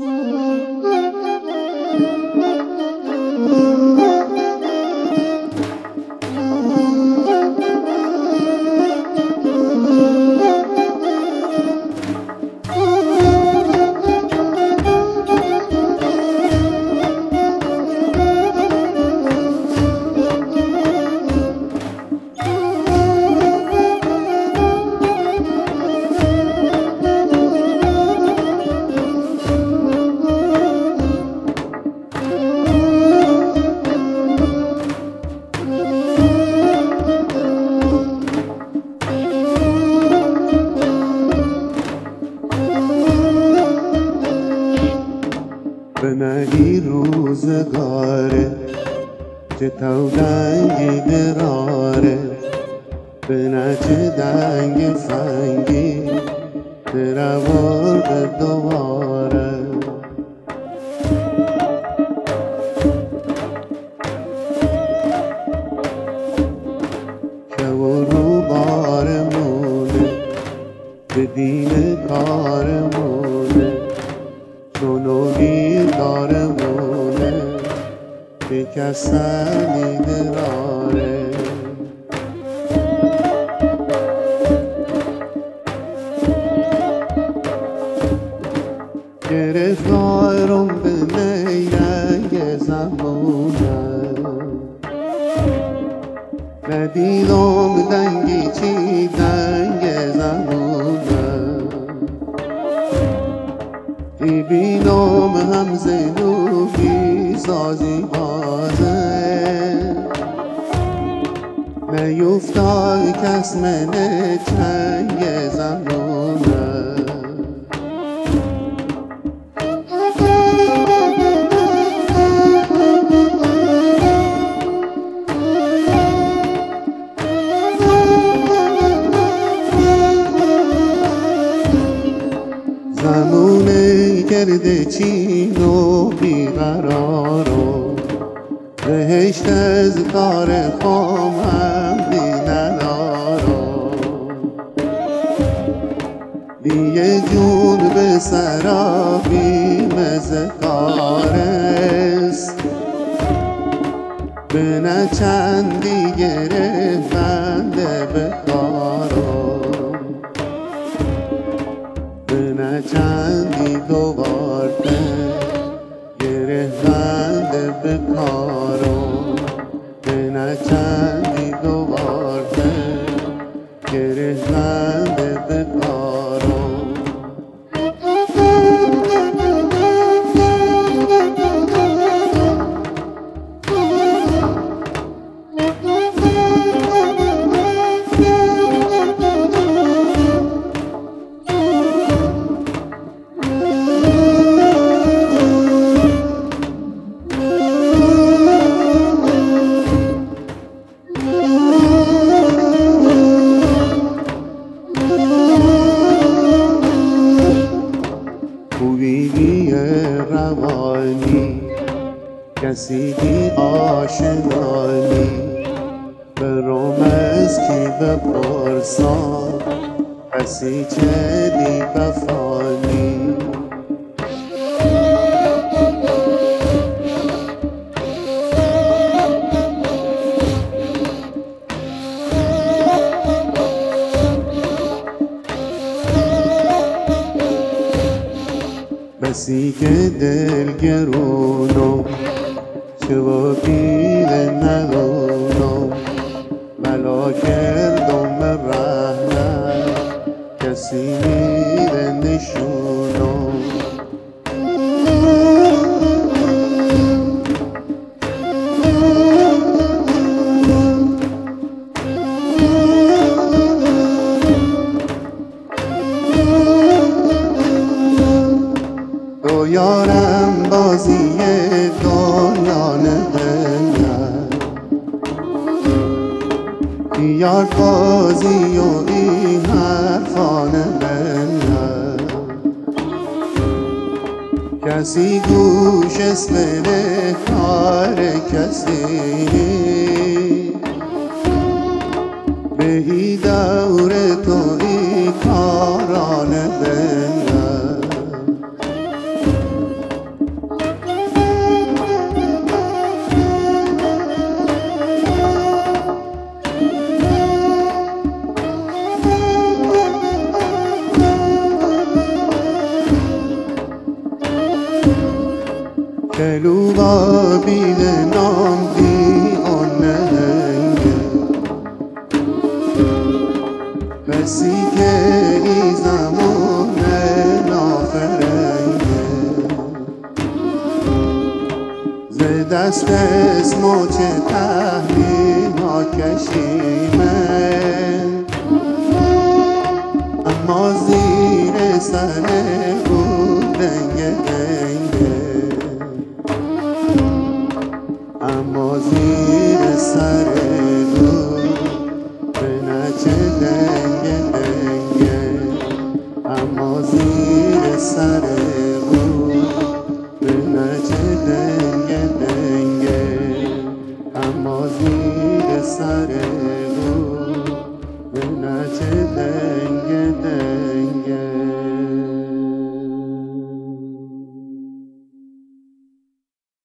بنهی روزگاره چه تو دنگی دراره بنه چه دنگ فنگی درورد دوباره شب و رو بارمونه به دین کارمونه چونوی دارمونه شکستنی دراره گرفتارم به نیرنگ زمونه ندیدم دنگی چی دنگ زمونه بینام هم زنوبی سازی بازه نیفتاد کس منه چنگ زمونه زمونه کرده چین و بیقرارو بهشت از کار خامم بی ندارو دیگه جون به سرابی مزه کارست بنه چندی گرفته به کارو بنه چندی دوباره گرفته به کارو بنه چندی دوباره گرفته به کارو خوبی روانی کسی بی آشنایی برام از کی بپرسم کسی چه بی وفانی بسی که دلگرونم چه و پیله ندونم بلا کردم رحمت کسی میره نشونم تو یارم بازی دنیا نبند یار بازی و این حرفا نبند کسی گوش اسمه کار کسی به ای دور تو ای کارا نبند دلوغا بیل نام دی آن نهنگه بسی که ای زمان نافرنگه ز دست اسمو چه تحمیل ها کشیمه اما زیر سر